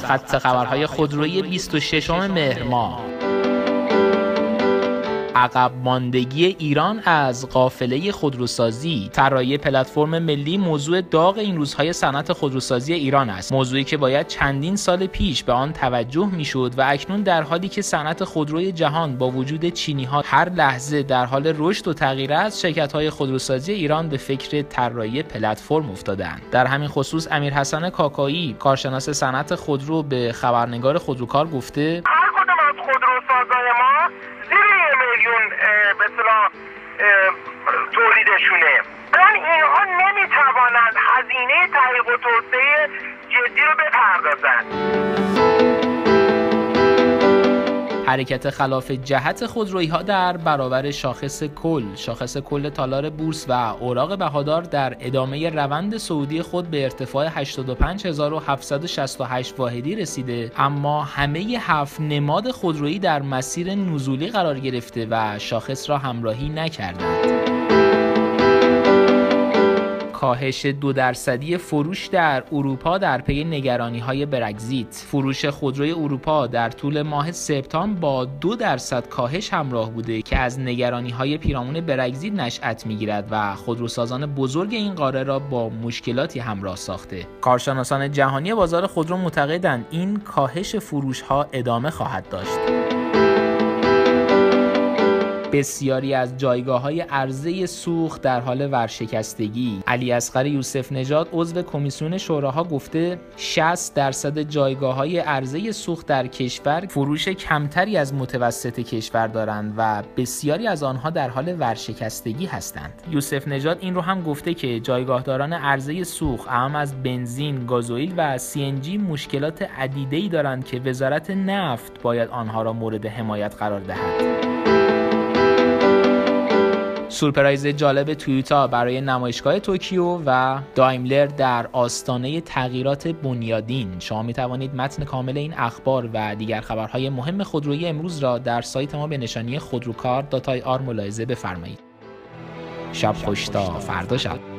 خط خبرهای خودرویی 26 مهر ماه. عقب ماندگی ایران از قافله خودروسازی. طراحی پلتفرم ملی موضوع داغ این روزهای صنعت خودروسازی ایران است. موضوعی که باید چندین سال پیش به آن توجه میشد و اکنون در حالی که صنعت خودروی جهان با وجود چینی‌ها هر لحظه در حال رشد و تغییر است، شرکت‌های خودروسازی ایران به فکر طراحی پلتفرم افتادند. در همین خصوص امیرحسن کاکایی، کارشناس صنعت خودرو، به خبرنگار خودروکار گفته: هر کدوم از خودروسازای ما زیر 1 میلیون به اصطلاح تولیدشونه. الان اینها نمیتوانند هزینه تحقیق و توسعه جدی رو بپردازند. حرکت خلاف جهت خودرویی‌ها در برابر شاخص کل تالار بورس و اوراق بهادار در ادامه روند صعودی خود به ارتفاع 85768 واحدی رسیده، اما همه 7 نماد خودرویی در مسیر نزولی قرار گرفته و شاخص را همراهی نکردند. کاهش 2% فروش در اروپا در پی نگرانی‌های برگزیت. فروش خودروی اروپا در طول ماه سپتامبر با 2% کاهش همراه بوده که از نگرانی‌های پیرامون برگزیت نشأت می‌گیرد و خودروسازان بزرگ این قاره را با مشکلاتی همراه ساخته. کارشناسان جهانی بازار خودرو معتقدند این کاهش فروش‌ها ادامه خواهد داشت. بسیاری از جایگاه‌های عرضه سوخت در حال ورشکستگی. علی اصغر یوسف نژاد عضو کمیسیون شوراها گفته 60% جایگاه‌های عرضه سوخت در کشور فروش کمتری از متوسط کشور دارند و بسیاری از آنها در حال ورشکستگی هستند. یوسف نژاد این رو هم گفته که جایگاهداران عرضه سوخت اهم از بنزین، گازوئیل و CNG مشکلات عدیده‌ای دارند که وزارت نفت باید آنها را مورد حمایت قرار دهد. سورپرایز جالب تویوتا برای نمایشگاه توکیو و دایملر در آستانه تغییرات بنیادین. شما می توانید متن کامل این اخبار و دیگر خبرهای مهم خودرویی امروز را در سایت ما به نشانی خودروکار.ir ملاحظه بفرمایید. شب خوش تا فردا شب.